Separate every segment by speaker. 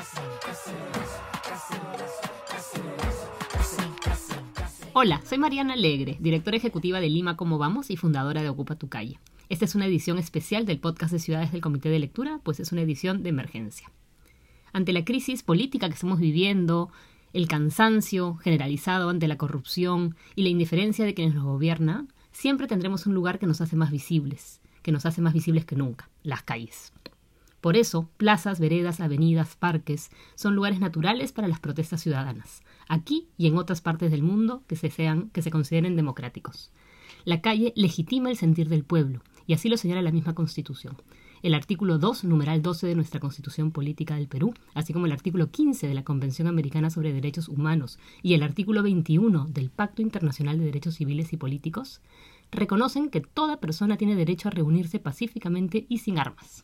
Speaker 1: Hola, soy Mariana Alegre, directora ejecutiva de Lima Cómo Vamos y fundadora de Ocupa tu Calle. Esta es una edición especial del podcast de Ciudades del Comité de Lectura, pues es una edición de emergencia. Ante la crisis política que estamos viviendo, el cansancio generalizado ante la corrupción y la indiferencia de quienes nos gobiernan, siempre tendremos un lugar que nos hace más visibles que nunca, las calles. Por eso, plazas, veredas, avenidas, parques son lugares naturales para las protestas ciudadanas, aquí y en otras partes del mundo que se consideren democráticos. La calle legitima el sentir del pueblo, y así lo señala la misma Constitución. El artículo 2, numeral 12 de nuestra Constitución Política del Perú, así como el artículo 15 de la Convención Americana sobre Derechos Humanos y el artículo 21 del Pacto Internacional de Derechos Civiles y Políticos, reconocen que toda persona tiene derecho a reunirse pacíficamente y sin armas.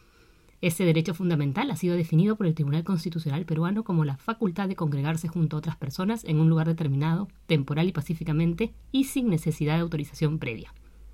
Speaker 1: Este derecho fundamental ha sido definido por el Tribunal Constitucional peruano como la facultad de congregarse junto a otras personas en un lugar determinado, temporal y pacíficamente, y sin necesidad de autorización previa,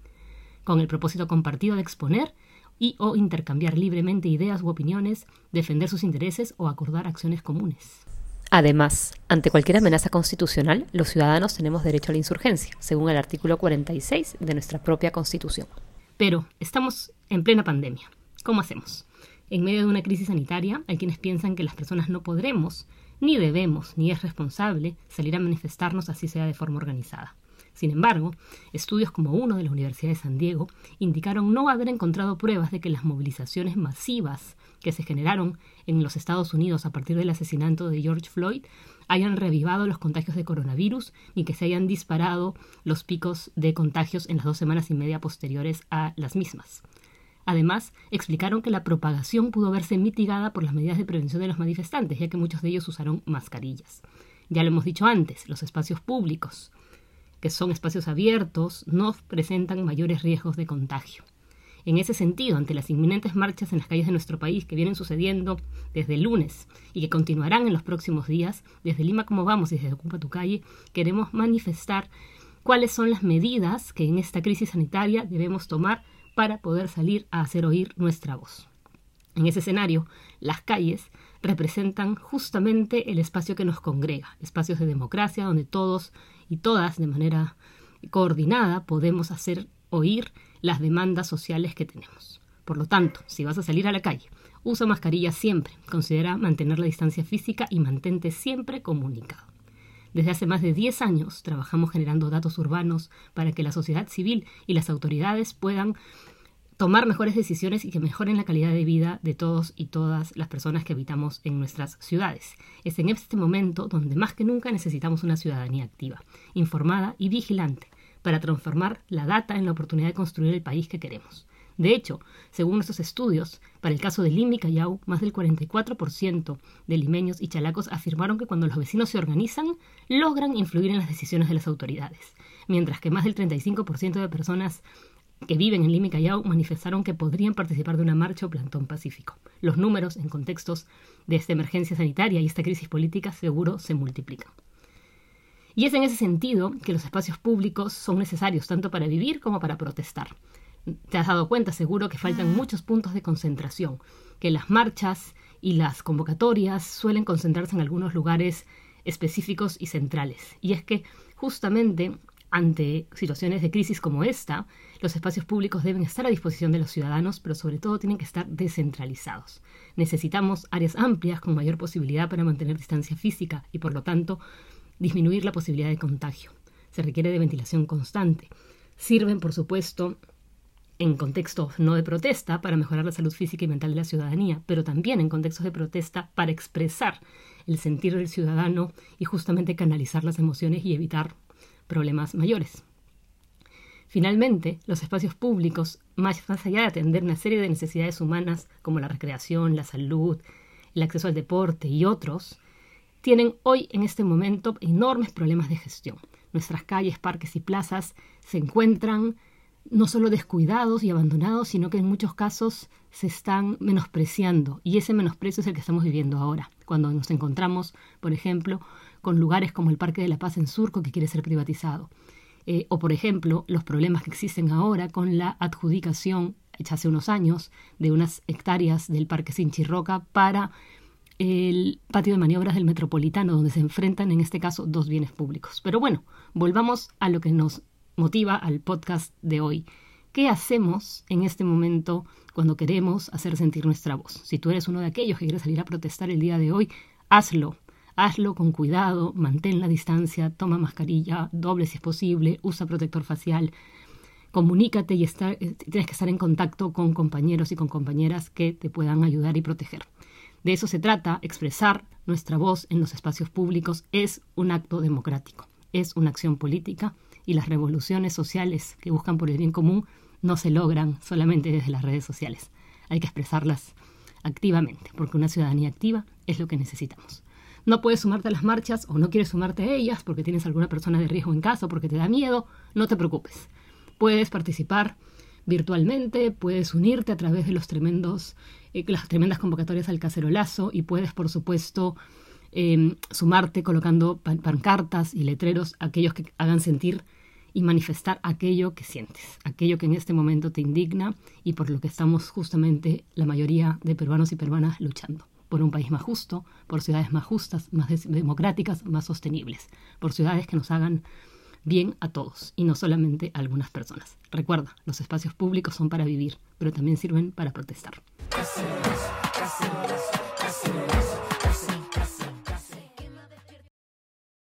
Speaker 1: con el propósito compartido de exponer y o intercambiar libremente ideas u opiniones, defender sus intereses o acordar acciones comunes. Además, ante cualquier amenaza constitucional, los ciudadanos tenemos derecho a la insurgencia, según el artículo 46 de nuestra propia Constitución. Pero estamos en plena pandemia. ¿Cómo hacemos? En medio de una crisis sanitaria, hay quienes piensan que las personas no podremos, ni debemos, ni es responsable salir a manifestarnos así sea de forma organizada. Sin embargo, estudios como uno de la Universidad de San Diego indicaron no haber encontrado pruebas de que las movilizaciones masivas que se generaron en los Estados Unidos a partir del asesinato de George Floyd hayan revivado los contagios de coronavirus ni que se hayan disparado los picos de contagios en las 2 semanas y media posteriores a las mismas. Además, explicaron que la propagación pudo verse mitigada por las medidas de prevención de los manifestantes, ya que muchos de ellos usaron mascarillas. Ya lo hemos dicho antes, los espacios públicos, que son espacios abiertos, no presentan mayores riesgos de contagio. En ese sentido, ante las inminentes marchas en las calles de nuestro país que vienen sucediendo desde el lunes y que continuarán en los próximos días, desde Lima Cómo Vamos y desde Ocupa tu Calle, queremos manifestar cuáles son las medidas que en esta crisis sanitaria debemos tomar para poder salir a hacer oír nuestra voz. En ese escenario, las calles representan justamente el espacio que nos congrega, espacios de democracia donde todos y todas de manera coordinada podemos hacer oír las demandas sociales que tenemos. Por lo tanto, si vas a salir a la calle, usa mascarilla siempre, considera mantener la distancia física y mantente siempre comunicado. Desde hace más de 10 años trabajamos generando datos urbanos para que la sociedad civil y las autoridades puedan tomar mejores decisiones y que mejoren la calidad de vida de todos y todas las personas que habitamos en nuestras ciudades. Es en este momento donde más que nunca necesitamos una ciudadanía activa, informada y vigilante para transformar la data en la oportunidad de construir el país que queremos. De hecho, según nuestros estudios, para el caso de Lima y Callao, más del 44% de limeños y chalacos afirmaron que cuando los vecinos se organizan, logran influir en las decisiones de las autoridades, mientras que más del 35% de personas que viven en Lima y Callao manifestaron que podrían participar de una marcha o plantón pacífico. Los números en contextos de esta emergencia sanitaria y esta crisis política seguro se multiplican. Y es en ese sentido que los espacios públicos son necesarios tanto para vivir como para protestar. Te has dado cuenta, seguro, que faltan muchos puntos de concentración, que las marchas y las convocatorias suelen concentrarse en algunos lugares específicos y centrales. Y es que, justamente, ante situaciones de crisis como esta, los espacios públicos deben estar a disposición de los ciudadanos, pero sobre todo tienen que estar descentralizados. Necesitamos áreas amplias con mayor posibilidad para mantener distancia física y, por lo tanto, disminuir la posibilidad de contagio. Se requiere de ventilación constante. Sirven, por supuesto, en contextos no de protesta para mejorar la salud física y mental de la ciudadanía, pero también en contextos de protesta para expresar el sentir del ciudadano y justamente canalizar las emociones y evitar problemas mayores. Finalmente, los espacios públicos, más allá de atender una serie de necesidades humanas como la recreación, la salud, el acceso al deporte y otros, tienen hoy en este momento enormes problemas de gestión. Nuestras calles, parques y plazas se encuentran no solo descuidados y abandonados, sino que en muchos casos se están menospreciando. Y ese menosprecio es el que estamos viviendo ahora, cuando nos encontramos, por ejemplo, con lugares como el Parque de la Paz en Surco, que quiere ser privatizado. O, por ejemplo, los problemas que existen ahora con la adjudicación, hecha hace unos años, de unas hectáreas del Parque Sinchirroca para el patio de maniobras del Metropolitano, donde se enfrentan en este caso dos bienes públicos. Pero bueno, volvamos a lo que nos motiva al podcast de hoy. ¿Qué hacemos en este momento cuando queremos hacer sentir nuestra voz? Si tú eres uno de aquellos que quiere salir a protestar el día de hoy, hazlo. Hazlo con cuidado, mantén la distancia, toma mascarilla doble si es posible, usa protector facial, comunícate y tienes que estar en contacto con compañeros y con compañeras que te puedan ayudar y proteger. De eso se trata, expresar nuestra voz en los espacios públicos es un acto democrático, es una acción política y las revoluciones sociales que buscan por el bien común no se logran solamente desde las redes sociales. Hay que expresarlas activamente, porque una ciudadanía activa es lo que necesitamos. No puedes sumarte a las marchas o no quieres sumarte a ellas porque tienes alguna persona de riesgo en casa o porque te da miedo, no te preocupes. Puedes participar virtualmente, puedes unirte a través de las tremendas convocatorias al cacerolazo y puedes, por supuesto, sumarte colocando pancartas y letreros a aquellos que hagan sentir y manifestar aquello que sientes, aquello que en este momento te indigna y por lo que estamos justamente la mayoría de peruanos y peruanas luchando. Por un país más justo, por ciudades más justas, más democráticas, más sostenibles, por ciudades que nos hagan bien a todos y no solamente a algunas personas. Recuerda, los espacios públicos son para vivir, pero también sirven para protestar.